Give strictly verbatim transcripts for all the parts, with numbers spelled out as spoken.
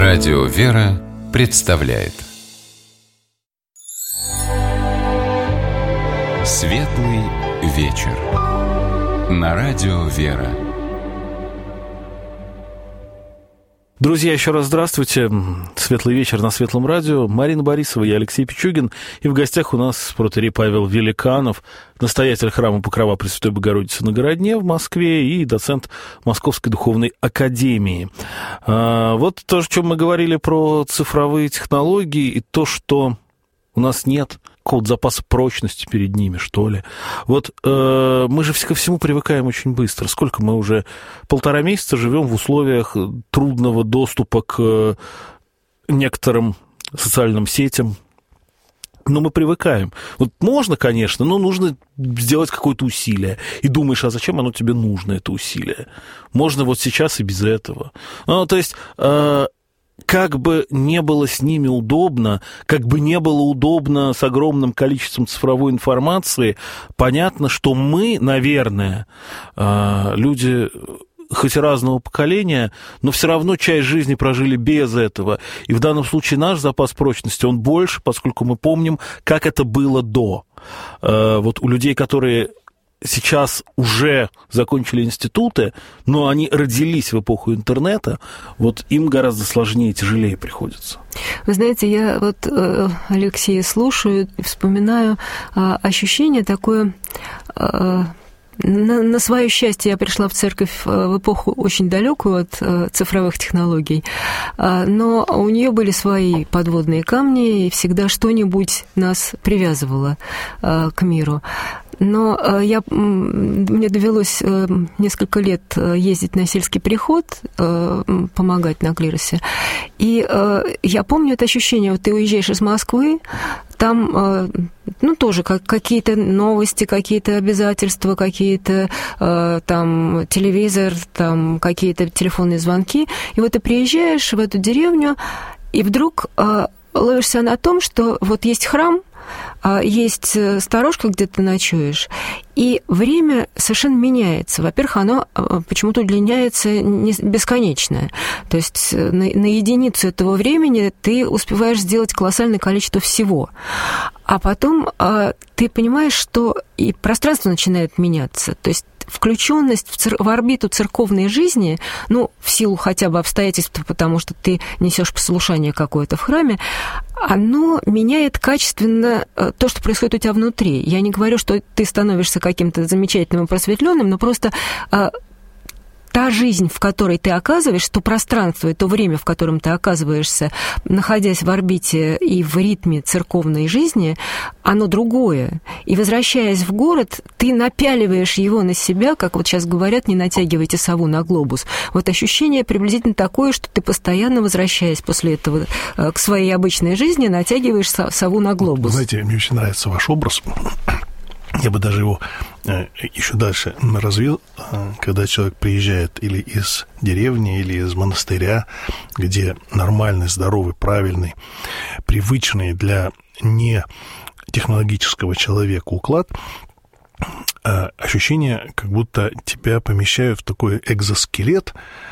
Радио «Вера» представляет Светлый вечер на Радио «Вера». Друзья, еще раз здравствуйте. Светлый вечер на Светлом радио. Марина Борисова, я Алексей Пичугин. И в гостях у нас протоиерей Павел Великанов, настоятель храма Покрова Пресвятой Богородицы на Городне в Москве и доцент Московской духовной академии. Вот то, о чем мы говорили про цифровые технологии и то, что у нас нет какого-то запаса прочности перед ними, что ли. Вот э, мы же ко всему привыкаем очень быстро. Сколько мы уже? Полтора месяца живем в условиях трудного доступа к некоторым социальным сетям. Но мы привыкаем. Вот можно, конечно, но нужно сделать какое-то усилие. И думаешь, а зачем оно тебе нужно, это усилие? Можно вот сейчас и без этого. Ну, то есть... Э, как бы не было с ними удобно, как бы не было удобно с огромным количеством цифровой информации, понятно, что мы, наверное, люди хоть и разного поколения, но все равно часть жизни прожили без этого. И в данном случае наш запас прочности, он больше, поскольку мы помним, как это было до. Вот у людей, которые... сейчас уже закончили институты, но они родились в эпоху интернета, вот им гораздо сложнее и тяжелее приходится. Вы знаете, я вот Алексея слушаю и вспоминаю ощущение такое... На, на свое счастье я пришла в церковь в эпоху очень далекую от цифровых технологий, но у нее были свои подводные камни, и всегда что-нибудь нас привязывало к миру. Но я, мне довелось несколько лет ездить на сельский переход, помогать на клиросе. И я помню это ощущение, вот ты уезжаешь из Москвы, там, ну, тоже как, какие-то новости, какие-то обязательства, какие-то там телевизор, там какие-то телефонные звонки. И вот ты приезжаешь в эту деревню, и вдруг ловишься на том, что вот есть храм, есть сторожка, где ты ночуешь, и время совершенно меняется. Во-первых, оно почему-то удлиняется бесконечно. То есть на, на единицу этого времени ты успеваешь сделать колоссальное количество всего. А потом ты понимаешь, что и пространство начинает меняться. То есть включенность в, цер... в орбиту церковной жизни, ну, в силу хотя бы обстоятельств, потому что ты несешь послушание какое-то в храме, оно меняет качественно то, что происходит у тебя внутри. Я не говорю, что ты становишься каким-то замечательным и просветленным, но просто та жизнь, в которой ты оказываешься, то пространство и то время, в котором ты оказываешься, находясь в орбите и в ритме церковной жизни, оно другое. И возвращаясь в город, ты напяливаешь его на себя, как вот сейчас говорят, не натягивайте сову на глобус. Вот ощущение приблизительно такое, что ты постоянно, возвращаясь после этого к своей обычной жизни, натягиваешь сову на глобус. Знаете, мне очень нравится ваш образ. Я бы даже его еще дальше развил, когда человек приезжает или из деревни, или из монастыря, где нормальный, здоровый, правильный, привычный для нетехнологического человека уклад, ощущение, как будто тебя помещают в такой экзоскелет,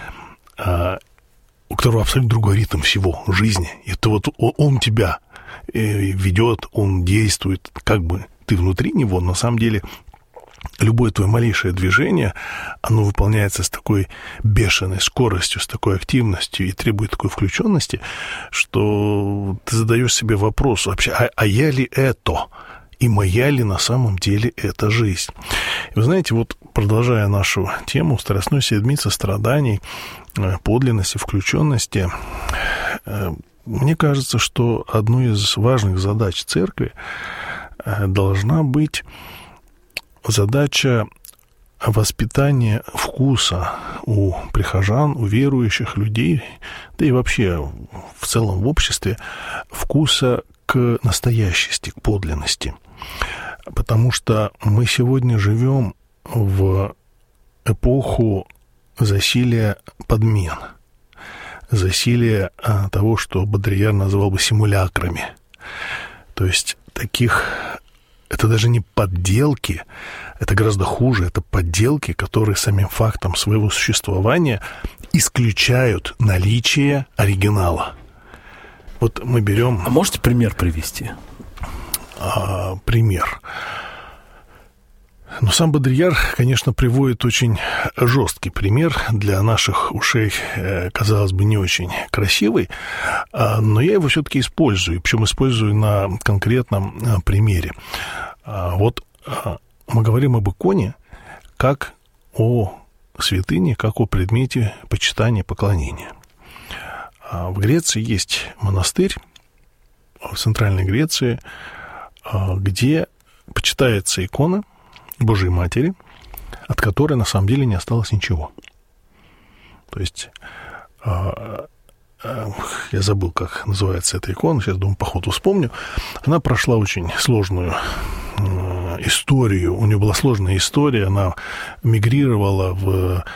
у которого абсолютно другой ритм всего жизни. Это вот он тебя ведет, он действует, как бы ты внутри него, на самом деле любое твое малейшее движение, оно выполняется с такой бешеной скоростью, с такой активностью и требует такой включенности, что ты задаешь себе вопрос вообще, а, а я ли это? И моя ли на самом деле эта жизнь? И вы знаете, вот продолжая нашу тему Страстной седмицы страданий, подлинности, включенности, мне кажется, что одной из важных задач церкви должна быть задача воспитания вкуса у прихожан, у верующих людей, да и вообще в целом в обществе, вкуса к настоящести, к подлинности. Потому что мы сегодня живем в эпоху засилия подмен, засилия того, что Бодрияр называл бы симулякрами. То есть таких... Это даже не подделки, это гораздо хуже, это подделки, которые самим фактом своего существования исключают наличие оригинала. Вот мы берем... А можете пример привести? А, пример. Но сам Бодрияр, конечно, приводит очень жесткий пример, для наших ушей, казалось бы, не очень красивый, но я его все-таки использую, причем использую на конкретном примере. Вот мы говорим об иконе как о святыне, как о предмете почитания, поклонения. В Греции есть монастырь, в Центральной Греции, где почитается икона Божьей Матери, от которой на самом деле не осталось ничего. То есть, э, э, я забыл, как называется эта икона, сейчас, думаю, по ходу вспомню. Она прошла очень сложную э, историю, у нее была сложная история, она мигрировала в,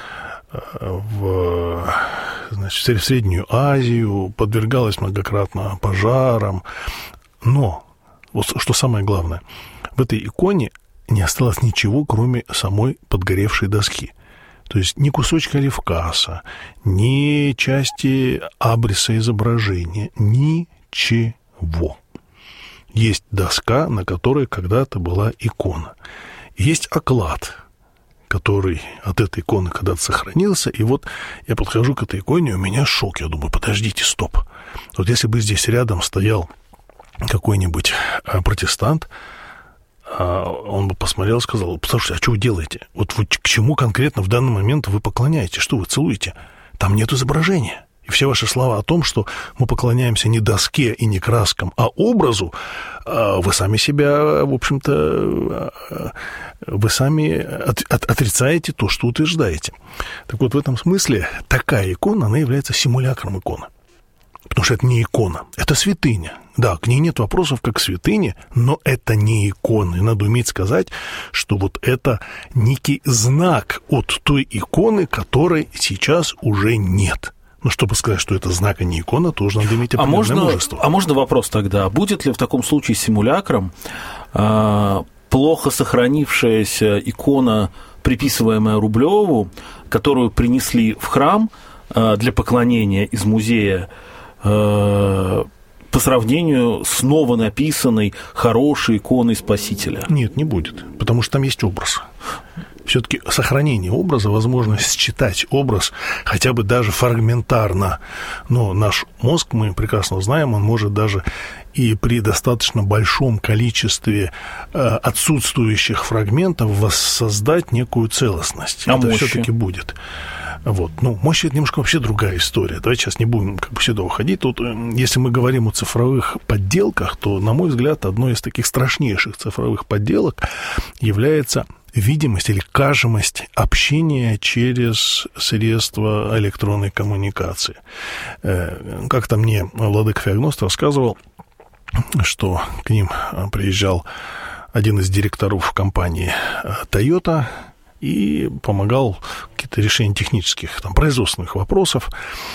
в, значит, в Среднюю Азию, подвергалась многократно пожарам. Но, вот что самое главное, в этой иконе не осталось ничего, кроме самой подгоревшей доски. То есть ни кусочка левкаса, ни части абриса изображения, ничего. Есть доска, на которой когда-то была икона. Есть оклад, который от этой иконы когда-то сохранился. И вот я подхожу к этой иконе, у меня шок. Я думаю, подождите, стоп. Вот если бы здесь рядом стоял какой-нибудь протестант, он бы посмотрел и сказал: послушайте, а что вы делаете? Вот вы к чему конкретно в данный момент вы поклоняетесь? Что вы целуете? Там нет изображения. И все ваши слова о том, что мы поклоняемся не доске и не краскам, а образу, вы сами себя, в общем-то, вы сами от, от, отрицаете то, что утверждаете. Так вот, в этом смысле такая икона, она является симулякром иконы. Потому что это не икона, это святыня. Да, к ней нет вопросов как к святыне, но это не икона. И надо уметь сказать, что вот это некий знак от той иконы, которой сейчас уже нет. Но чтобы сказать, что это знак, а не икона, тоже надо иметь определенное а можно, мужество. А можно вопрос тогда? Будет ли в таком случае симулякром э, плохо сохранившаяся икона, приписываемая Рублеву, которую принесли в храм э, для поклонения из музея, э, по сравнению с новонаписанной хорошей иконой Спасителя? Нет, не будет, потому что там есть образ. Все-таки сохранение образа, возможность считать образ хотя бы даже фрагментарно. Но наш мозг, мы прекрасно знаем, он может даже и при достаточно большом количестве э, отсутствующих фрагментов воссоздать некую целостность. А это мощи? Все-таки будет. Вот. Ну, мощь — это немножко вообще другая история. Давайте сейчас не будем как бы сюда уходить. Тут, если мы говорим о цифровых подделках, то, на мой взгляд, одной из таких страшнейших цифровых подделок является видимость или кажемость общения через средства электронной коммуникации. Как-то мне владыка Феогност рассказывал, что к ним приезжал один из директоров компании Toyota и помогал какие-то решения технических, там, производственных вопросов.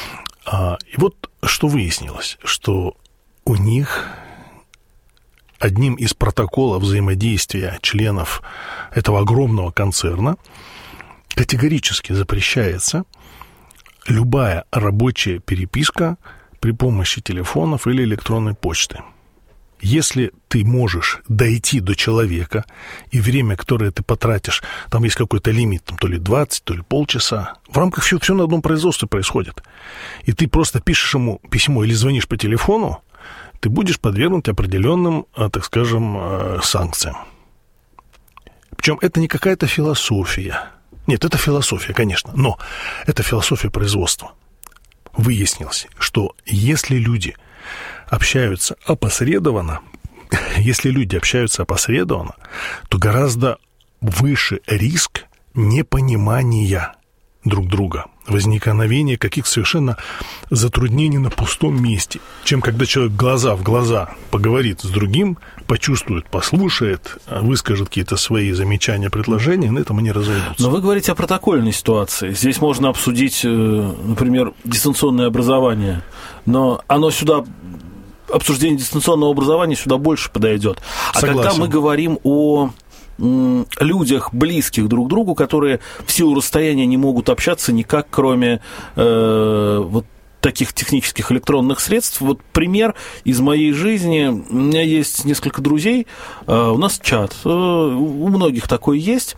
И вот что выяснилось, что у них одним из протоколов взаимодействия членов этого огромного концерна категорически запрещается любая рабочая переписка при помощи телефонов или электронной почты. Если ты можешь дойти до человека, и время, которое ты потратишь, там есть какой-то лимит, там, то ли двадцать, то ли полчаса, в рамках все, все на одном производстве происходит, и ты просто пишешь ему письмо или звонишь по телефону, ты будешь подвергнут определенным, так скажем, санкциям. Причем это не какая-то философия. Нет, это философия, конечно, но это философия производства. Выяснилось, что если люди общаются опосредованно, если люди общаются опосредованно, то гораздо выше риск непонимания друг друга, возникновения каких-то совершенно затруднений на пустом месте, чем когда человек глаза в глаза поговорит с другим, почувствует, послушает, выскажет какие-то свои замечания, предложения, на этом они разойдутся. Но вы говорите о протокольной ситуации. Здесь можно обсудить, например, дистанционное образование, но оно сюда... Обсуждение дистанционного образования сюда больше подойдет. А Согласен. когда мы говорим о людях, близких друг другу, которые в силу расстояния не могут общаться никак, кроме э, вот таких технических электронных средств. Вот пример из моей жизни. У меня есть несколько друзей, у нас чат, у многих такой есть.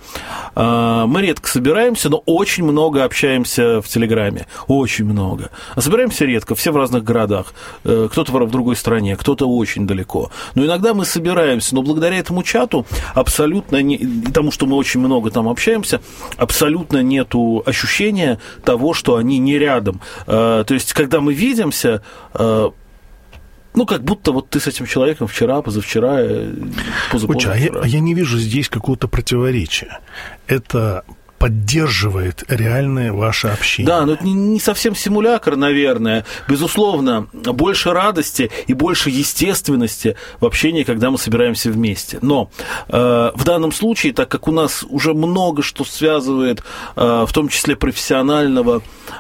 Мы редко собираемся, но очень много общаемся в Телеграме, очень много. А собираемся редко, все в разных городах. Кто-то в другой стране, кто-то очень далеко. Но иногда мы собираемся, но благодаря этому чату абсолютно, не, тому, что мы очень много там общаемся, абсолютно нету ощущения того, что они не рядом. То есть когда мы видимся, э, ну, как будто вот ты с этим человеком вчера, позавчера, позапозавчера. А я, а я не вижу здесь какого-то противоречия. Это поддерживает реальное ваше общение. Да, но это не совсем симулятор, наверное. Безусловно, больше радости и больше естественности в общении, когда мы собираемся вместе. Но э, в данном случае, так как у нас уже много что связывает, э, в том числе профессионального,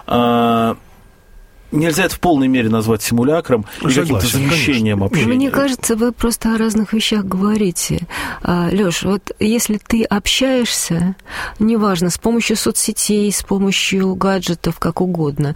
э, нельзя это в полной мере назвать симулякром и каким-то замещением общения. Мне кажется, вы просто о разных вещах говорите. Лёш, вот если ты общаешься, неважно, с помощью соцсетей, с помощью гаджетов, как угодно,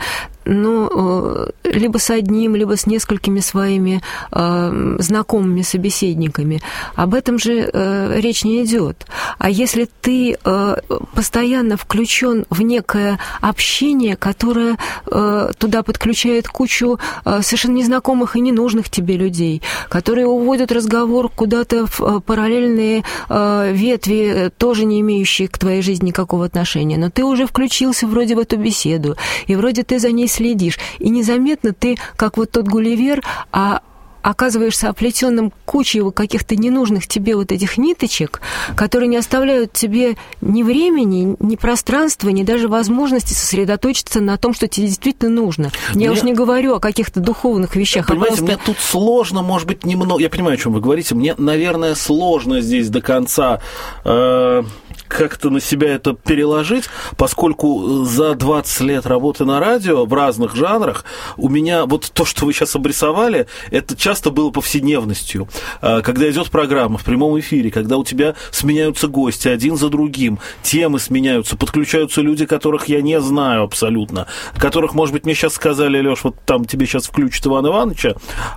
ну, либо с одним, либо с несколькими своими э, знакомыми собеседниками. Об этом же э, речь не идет. А если ты э, постоянно включен в некое общение, которое э, туда подключает кучу э, совершенно незнакомых и ненужных тебе людей, которые уводят разговор куда-то в э, параллельные э, ветви, тоже не имеющие к твоей жизни никакого отношения, но ты уже включился вроде в эту беседу, и вроде ты за ней следишь, и незаметно ты, как вот тот Гулливер, а оказываешься оплетенным кучей каких-то ненужных тебе вот этих ниточек, которые не оставляют тебе ни времени, ни пространства, ни даже возможности сосредоточиться на том, что тебе действительно нужно. Я мне... уж не говорю о каких-то духовных вещах. Понимаете, а просто... мне тут сложно, может быть, немного... Я понимаю, о чем вы говорите. Мне, наверное, сложно здесь до конца... Э... как-то на себя это переложить, поскольку за двадцать лет работы на радио в разных жанрах у меня вот то, что вы сейчас обрисовали, это часто было повседневностью. Когда идет программа в прямом эфире, когда у тебя сменяются гости один за другим, темы сменяются, подключаются люди, которых я не знаю абсолютно, которых, может быть, мне сейчас сказали: Лёш, вот там тебе сейчас включат Ивана Ивановича,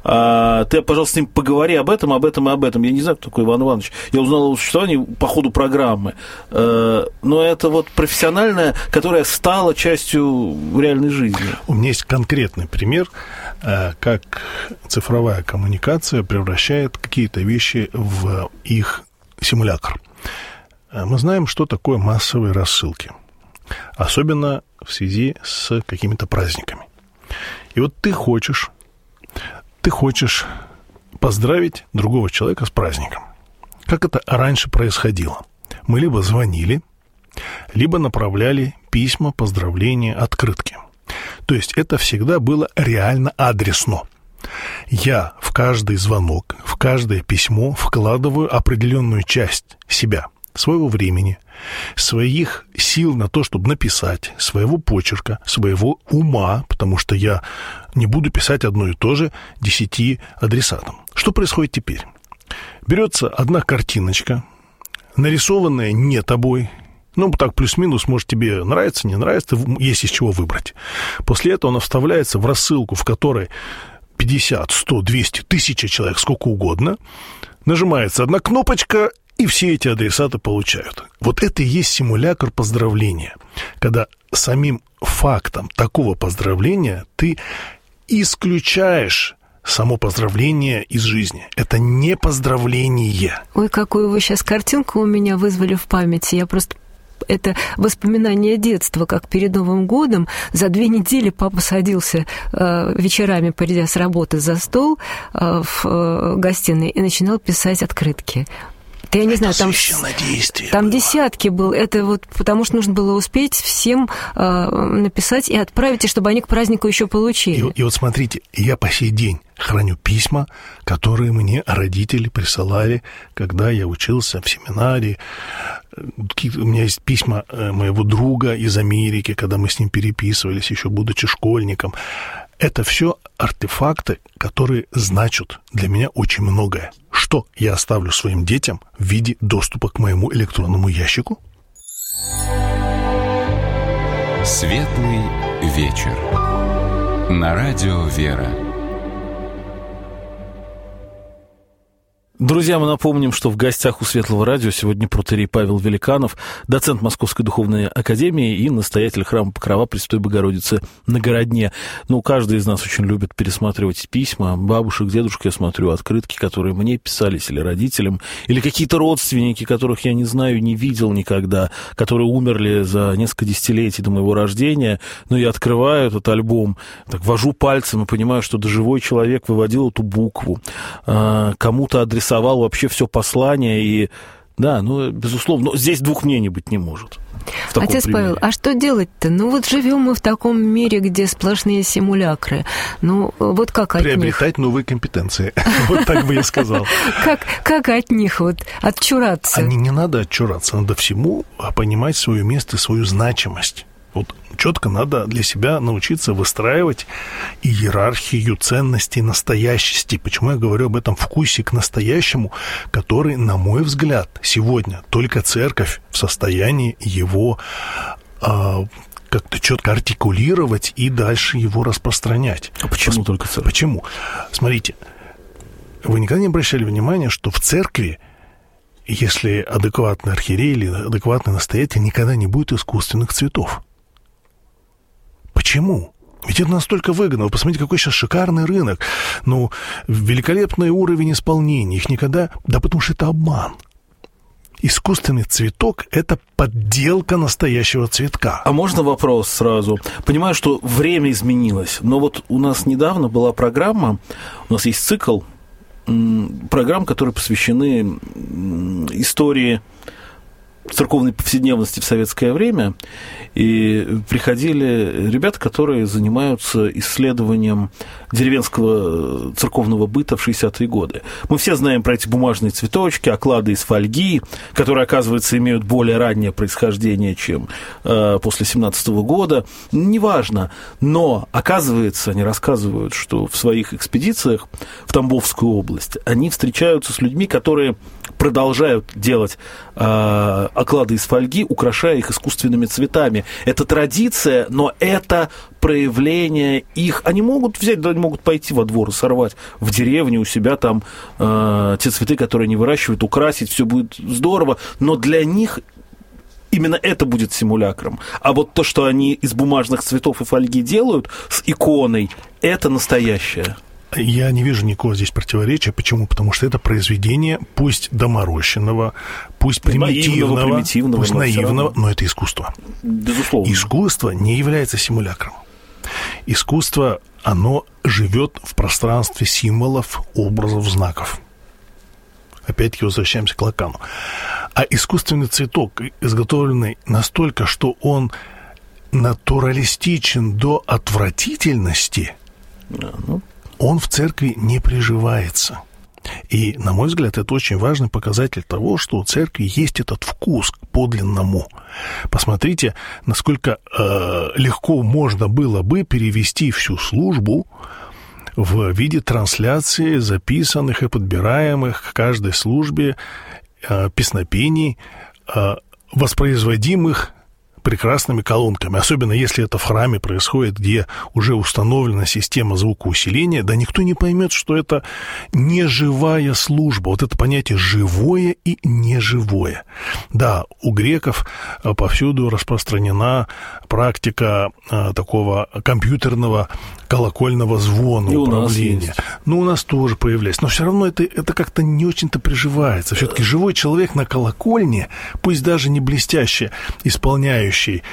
ты, пожалуйста, с ним поговори об этом, об этом и об этом. Я не знаю, кто такой Иван Иванович. Я узнал его существование по ходу программы. Но это вот профессиональное, которое стало частью реальной жизни. У меня есть конкретный пример, как цифровая коммуникация превращает какие-то вещи в их симулятор. Мы знаем, что такое массовые рассылки, особенно в связи с какими-то праздниками. И вот ты хочешь, ты хочешь поздравить другого человека с праздником. Как это раньше происходило? Мы либо звонили, либо направляли письма, поздравления, открытки. То есть это всегда было реально адресно. Я в каждый звонок, в каждое письмо вкладываю определенную часть себя, своего времени, своих сил на то, чтобы написать, своего почерка, своего ума, потому что я не буду писать одно и то же десяти адресатам. Что происходит теперь? Берется одна картиночка, нарисованная не тобой, ну, так, плюс-минус, может, тебе нравится, не нравится, есть из чего выбрать. После этого она вставляется в рассылку, в которой пятьдесят, сто, двести, тысяча человек, сколько угодно, нажимается одна кнопочка, и все эти адресаты получают. Вот это и есть симулятор поздравления, когда самим фактом такого поздравления ты исключаешь само поздравление из жизни. Это не поздравление. Ой, какую вы сейчас картинку у меня вызвали в памяти. Я просто... Это воспоминание детства, как перед Новым годом за две недели папа садился э, вечерами, придя с работы за стол э, в э, гостиной, и начинал писать открытки. Это, я не знаю, там, там десятки был. Это вот потому что нужно было успеть всем э, написать и отправить, и чтобы они к празднику еще получили. И, и вот смотрите, я по сей день храню письма, которые мне родители присылали, когда я учился в семинаре. У меня есть письма моего друга из Америки, когда мы с ним переписывались, еще будучи школьником. Это все артефакты, которые значат для меня очень многое. Что я оставлю своим детям в виде доступа к моему электронному ящику? Светлый вечер. На радио «Вера». Друзья, мы напомним, что в гостях у Светлого радио сегодня протоиерей Павел Великанов, доцент Московской духовной академии и настоятель храма Покрова Пресвятой Богородицы на Городне. Ну, каждый из нас очень любит пересматривать письма бабушек, дедушек, я смотрю, открытки, которые мне писались, или родителям, или какие-то родственники, которых я не знаю, не видел никогда, которые умерли за несколько десятилетий до моего рождения. Но я открываю этот альбом, так вожу пальцем и понимаю, что живой человек выводил эту букву, кому-то адресовал вообще все послание, и да, ну, безусловно, но здесь двух мнений быть не может. Отец примере. Павел, а что делать-то? Ну, вот живем мы в таком мире, где сплошные симулякры. Ну, вот как от них? Приобретать новые компетенции. Вот так бы я сказал. Как от них вот отчураться? А не надо отчураться, надо всему понимать свое место, свою значимость. Вот четко надо для себя научиться выстраивать иерархию ценностей настоящести. Почему я говорю об этом вкусе к настоящему, который, на мой взгляд, сегодня только церковь в состоянии его э, как-то четко артикулировать и дальше его распространять. А почему Пос- только церковь? Почему? Смотрите, вы никогда не обращали внимания, что в церкви, если адекватный архиерей или адекватный настоятель, никогда не будет искусственных цветов? Почему? Ведь это настолько выгодно. Вы посмотрите, какой сейчас шикарный рынок. Ну, великолепный уровень исполнения. Их никогда... Да потому что это обман. Искусственный цветок – это подделка настоящего цветка. А можно вопрос сразу? Понимаю, что время изменилось, но вот у нас недавно была программа, у нас есть цикл программ, которые посвящены истории церковной повседневности в советское время, и приходили ребята, которые занимаются исследованием деревенского церковного быта в шестидесятые годы. Мы все знаем про эти бумажные цветочки, оклады из фольги, которые, оказывается, имеют более раннее происхождение, чем э, после семнадцатого года. Неважно, но, оказывается, они рассказывают, что в своих экспедициях в Тамбовскую область они встречаются с людьми, которые продолжают делать э, оклады из фольги, украшая их искусственными цветами. Это традиция, но это проявление их. Они могут взять, да, они могут пойти во двор и сорвать в деревне у себя там э, те цветы, которые они выращивают, украсить, все будет здорово, но для них именно это будет симулякром. А вот то, что они из бумажных цветов и фольги делают с иконой, это настоящее. Я не вижу никакого здесь противоречия. Почему? Потому что это произведение, пусть доморощенного, пусть примитивного, наивного, примитивного пусть но наивного, но это искусство. Безусловно. Искусство не является симулякром. Искусство, оно живет в пространстве символов, образов, знаков. Опять-таки возвращаемся к Лакану. А искусственный цветок, изготовленный настолько, что он натуралистичен до отвратительности, да, ну... он в церкви не приживается. И, на мой взгляд, это очень важный показатель того, что у церкви есть этот вкус к подлинному. Посмотрите, насколько э, легко можно было бы перевести всю службу в виде трансляции записанных и подбираемых к каждой службе э, песнопений, э, воспроизводимых прекрасными колонками, особенно если это в храме происходит, где уже установлена система звукоусиления, да никто не поймет, что это не живая служба. Вот это понятие «живое» и «неживое». Да, у греков повсюду распространена практика такого компьютерного колокольного звона, и управления. Ну, у нас тоже появляется. Но все равно это, это как-то не очень-то приживается. Все-таки живой человек на колокольне, пусть даже не блестяще исполняющий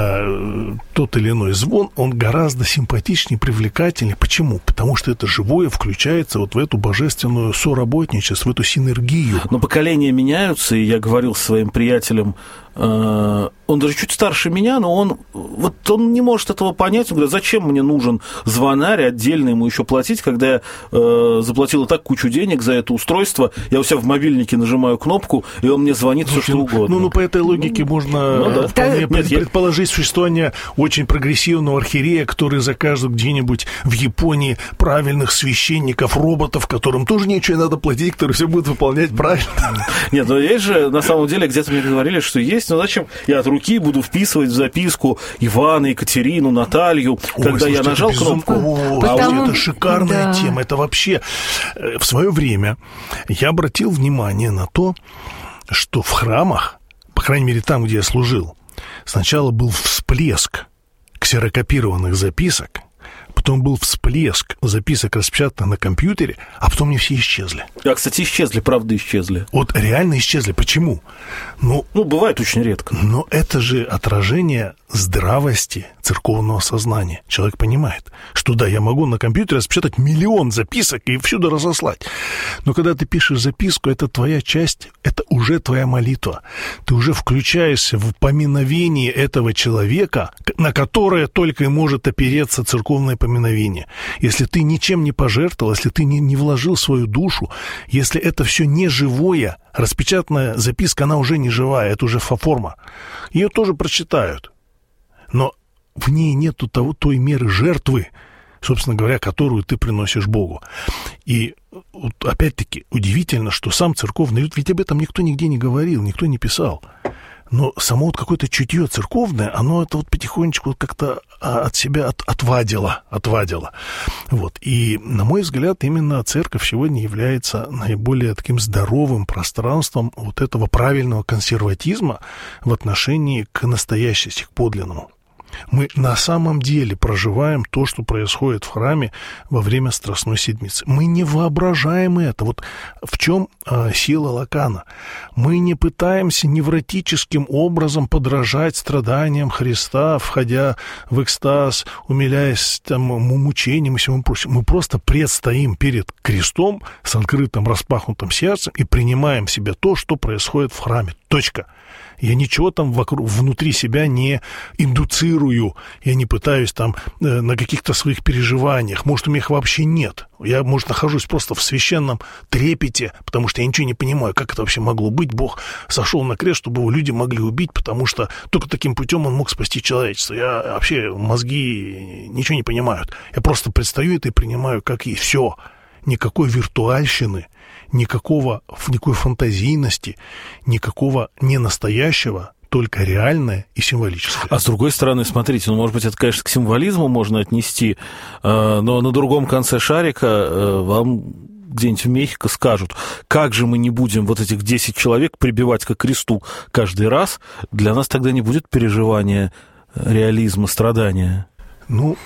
э, тот или иной звон, он гораздо симпатичнее, привлекательнее. Почему? Потому что это живое включается вот в эту божественную соработничество, в эту синергию. Но поколения меняются, и я говорил своим приятелям он даже чуть старше меня, но он, вот он не может этого понять. Он говорит, зачем мне нужен звонарь, отдельно ему еще платить, когда я э, заплатил и так кучу денег за это устройство, я у себя в мобильнике нажимаю кнопку, и он мне звонит все, что угодно. Ну, ну, по этой логике ну, можно ну, да. вполне Нет, пред, я... предположить существование очень прогрессивного архиерея, который закажет где-нибудь в Японии правильных священников, роботов, которым тоже ничего не надо платить, которые все будут выполнять правильно. Нет, но есть же, на самом деле, где-то мне говорили, что есть, но зачем я от руки буду вписывать в записку Ивана, Екатерину, Наталью, Ой, когда слушайте, я нажал кнопку. О, Потому... Это шикарная да. тема. Это вообще... В свое время я обратил внимание на то, что в храмах, по крайней мере, там, где я служил, сначала был всплеск ксерокопированных записок, потом был всплеск записок, распечатанных на компьютере, а потом они все исчезли. А, кстати, исчезли, правда, исчезли. Вот реально исчезли. Почему? Ну, ну, бывает очень редко. Но это же отражение здравости церковного сознания. Человек понимает, что да, я могу на компьютере распечатать миллион записок и всюду разослать. Но когда ты пишешь записку, это твоя часть, это уже твоя молитва. Ты уже включаешься в поминовение этого человека, на которое только и может опереться церковное поминовение. Если ты ничем не пожертвовал, если ты не, не вложил свою душу, если это все не живое, распечатанная записка, она уже не живая, это уже форма. Ее тоже прочитают. Но в ней нету того, той меры жертвы, собственно говоря, которую ты приносишь Богу. И вот, опять-таки удивительно, что сам церковный, ведь об этом никто нигде не говорил, никто не писал. Но само вот какое-то чутье церковное, оно это вот потихонечку вот как-то от себя от, отвадило, отвадило. Вот. И, на мой взгляд, именно церковь сегодня является наиболее таким здоровым пространством вот этого правильного консерватизма в отношении к настоящести, к подлинному. Мы на самом деле проживаем то, что происходит в храме во время Страстной Седмицы. Мы не воображаем это. Вот в чем а, сила Лакана. Мы не пытаемся невротическим образом подражать страданиям Христа, входя в экстаз, умиляясь там, мучениям и всему прочему. Мы просто предстоим перед крестом с открытым, распахнутым сердцем и принимаем в себя то, что происходит в храме. Точка. Я ничего там вокруг, внутри себя не индуцирую, я не пытаюсь там э, на каких-то своих переживаниях. Может, у меня их вообще нет. Я, может, нахожусь просто в священном трепете, потому что я ничего не понимаю, как это вообще могло быть. Бог сошел на крест, чтобы его люди могли убить, потому что только таким путем он мог спасти человечество. Я вообще, мозги ничего не понимают. Я просто предстаю это и принимаю как есть. Все. Никакой виртуальщины, никакого, никакой фантазийности, никакого ненастоящего, только реальное и символическое. А с другой стороны, смотрите, ну, может быть, это, конечно, к символизму можно отнести, но на другом конце шарика вам где-нибудь в Мехико скажут, как же мы не будем вот этих десять человек прибивать ко кресту каждый раз, для нас тогда не будет переживания реализма, страдания. Ну,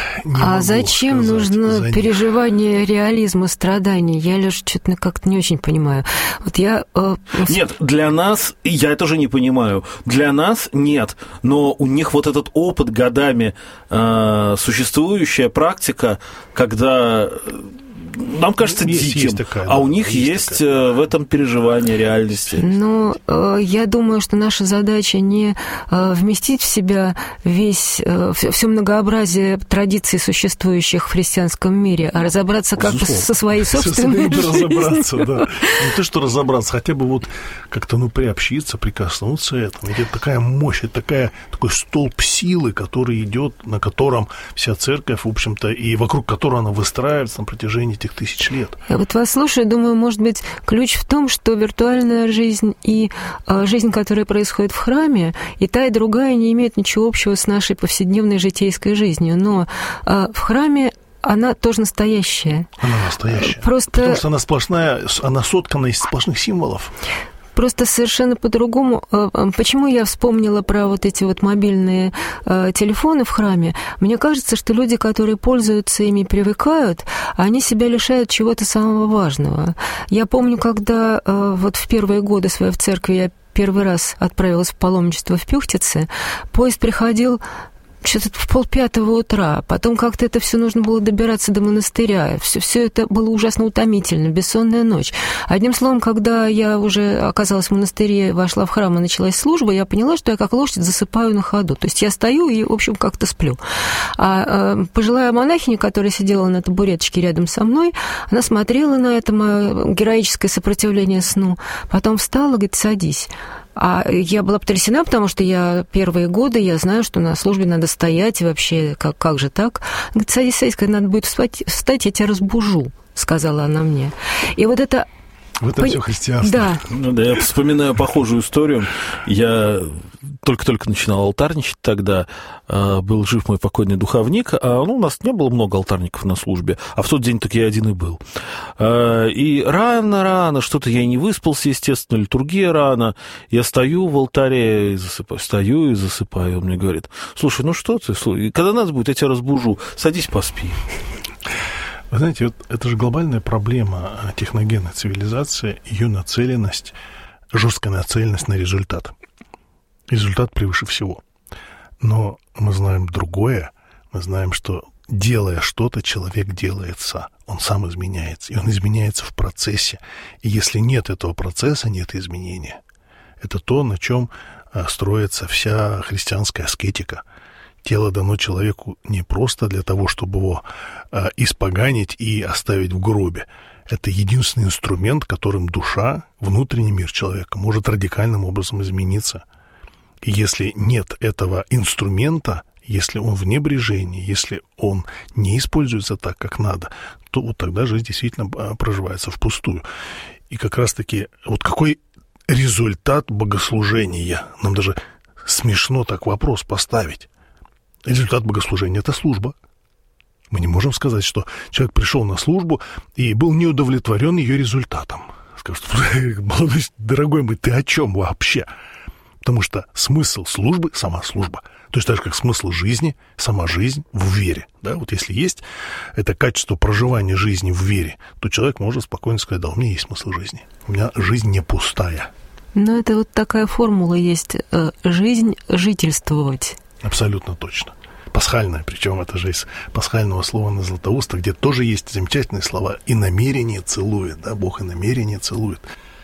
а зачем сказать, нужно за переживание реализма, страданий? Я лишь что-то как-то не очень понимаю. Вот я... Э... Нет, для нас, я это же не понимаю, для нас нет, но у них вот этот опыт годами э, существующая практика, когда... Нам кажется есть, диким, есть такая, а да, у них есть, есть в этом переживание реальности. Ну, я думаю, что наша задача не вместить в себя весь, все многообразие традиций, существующих в христианском мире, а разобраться как-то со своей собственной жизнью. Разобраться, да. Не то, что разобраться, хотя бы вот как-то ну, приобщиться, прикоснуться к этому. Ведь это такая мощь, это такая, такой столб силы, который идет, на котором вся церковь, в общем-то, и вокруг которого она выстраивается на протяжении этих тысяч лет. Я вот вас слушаю, думаю, может быть, ключ в том, что виртуальная жизнь и а, жизнь, которая происходит в храме, и та, и другая не имеют ничего общего с нашей повседневной житейской жизнью. Но а, в храме она тоже настоящая. Она настоящая. Просто... Потому что она сплошная, она соткана из сплошных символов. Просто совершенно по-другому. Почему я вспомнила про вот эти вот мобильные телефоны в храме? Мне кажется, что люди, которые пользуются ими и привыкают, они себя лишают чего-то самого важного. Я помню, когда вот в первые годы своей в церкви я первый раз отправилась в паломничество в Пюхтице, поезд приходил что-то в полпятого утра. Потом как-то это все нужно было добираться до монастыря. Все, все это было ужасно утомительно, бессонная ночь. Одним словом, когда я уже оказалась в монастыре, вошла в храм и началась служба, я поняла, что я как лошадь засыпаю на ходу. То есть я стою и, в общем, как-то сплю. А э, пожилая монахиня, которая сидела на табуреточке рядом со мной, она смотрела на это мое героическое сопротивление сну, потом встала и говорит: садись. А я была потрясена, потому что я первые годы, я знаю, что на службе надо стоять, и вообще, как, как же так? Говорит: садись, садись, когда надо будет встать, встать, я тебя разбужу, сказала она мне. И вот это... В этом Пон... все христианство. Да. Ну, да, я вспоминаю похожую историю. Я только-только начинал алтарничать тогда. Был жив мой покойный духовник. А, ну, у нас не было много алтарников на службе. А в тот день так я один и был. И рано-рано, что-то я не выспался, естественно, литургия рано. Я стою в алтаре и засыпаю. Стою и засыпаю. Он мне говорит: слушай, ну что ты? Когда надо будет, я тебя разбужу. Садись, поспи. Вы знаете, вот это же глобальная проблема техногенной цивилизации, ее нацеленность, жесткая нацеленность на результат. Результат превыше всего. Но мы знаем другое. Мы знаем, что делая что-то, человек делается. Он сам изменяется. И он изменяется в процессе. И если нет этого процесса, нет изменения. Это то, на чем строится вся христианская аскетика. Тело дано человеку не просто для того, чтобы его э, испоганить и оставить в гробе. Это единственный инструмент, которым душа, внутренний мир человека может радикальным образом измениться. И если нет этого инструмента, если он в небрежении, если он не используется так, как надо, то вот тогда жизнь действительно проживается впустую. И как раз-таки вот какой результат богослужения? Нам даже смешно так вопрос поставить. Результат богослужения – это служба. Мы не можем сказать, что человек пришел на службу и был не удовлетворен ее результатом. Скажет: дорогой мой, ты о чем вообще? Потому что смысл службы – сама служба. То есть так же, как смысл жизни – сама жизнь в вере. Да? Вот если есть это качество проживания жизни в вере, то человек может спокойно сказать: да, у меня есть смысл жизни. У меня жизнь не пустая. Но это вот такая формула есть – жизнь жительствовать. Абсолютно точно. Пасхальное, причем это же из пасхального слова на Златоуста, где тоже есть замечательные слова: и намерение целует, да, Бог и намерение целует.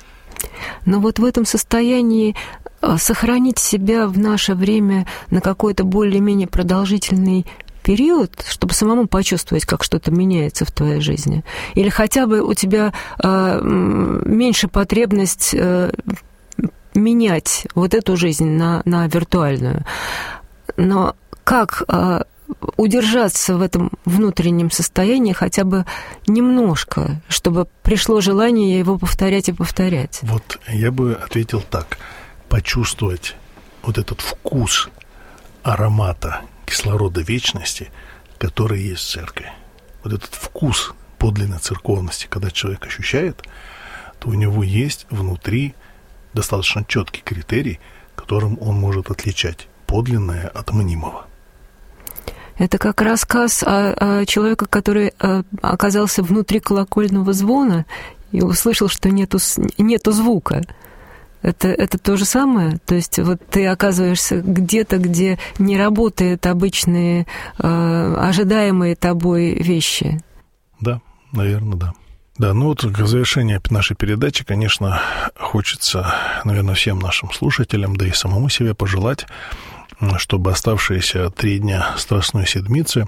Но вот в этом состоянии сохранить себя в наше время на какой-то более-менее продолжительный период, чтобы самому почувствовать, как что-то меняется в твоей жизни, или хотя бы у тебя э, меньше потребность э, менять вот эту жизнь на, на виртуальную. Но как э, удержаться в этом внутреннем состоянии хотя бы немножко, чтобы пришло желание его повторять и повторять? Вот я бы ответил так. Почувствовать вот этот вкус аромата кислорода вечности, который есть в церкви. Вот этот вкус подлинной церковности, когда человек ощущает, то у него есть внутри достаточно четкий критерий, которым он может отличать подлинное от мнимого. Это как рассказ о, о человеке, который оказался внутри колокольного звона и услышал, что нету, нету звука. Это, это то же самое? То есть вот ты оказываешься где-то, где не работают обычные, э, ожидаемые тобой вещи. Да, наверное, да. Да, ну вот к завершению нашей передачи, конечно, хочется, наверное, всем нашим слушателям, да и самому себе пожелать, чтобы оставшиеся три дня Страстной Седмицы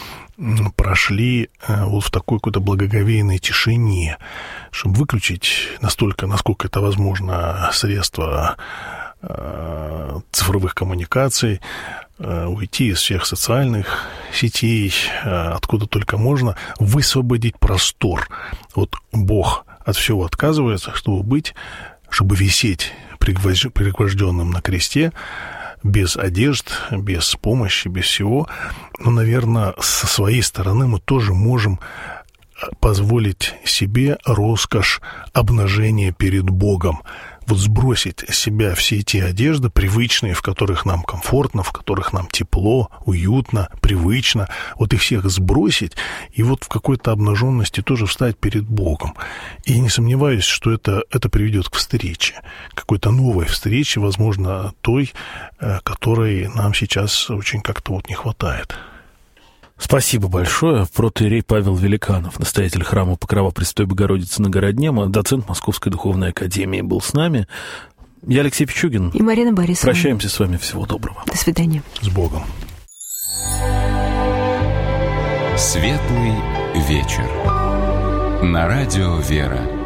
прошли вот в такой какой-то благоговейной тишине, чтобы выключить настолько, насколько это возможно, средства цифровых коммуникаций, уйти из всех социальных сетей, откуда только можно, высвободить простор. Вот Бог от всего отказывается, чтобы быть, чтобы висеть пригвожденным на кресте, без одежд, без помощи, без всего. Но, наверное, со своей стороны мы тоже можем позволить себе роскошь обнажения перед Богом. вот сбросить с себя все эти одежды привычные, в которых нам комфортно, в которых нам тепло, уютно, привычно, вот их всех сбросить и вот в какой-то обнаженности тоже встать перед Богом. И я не сомневаюсь, что это, это приведет к встрече, какой-то новой встрече, возможно, той, которой нам сейчас очень как-то вот не хватает. Спасибо большое. Протоиерей Павел Великанов, настоятель храма Покрова Пресвятой Богородицы на Городнем, доцент Московской Духовной Академии, был с нами. Я Алексей Пичугин. И Марина Борисовна. Прощаемся с вами. Всего доброго. До свидания. С Богом. Светлый вечер. На радио «Вера».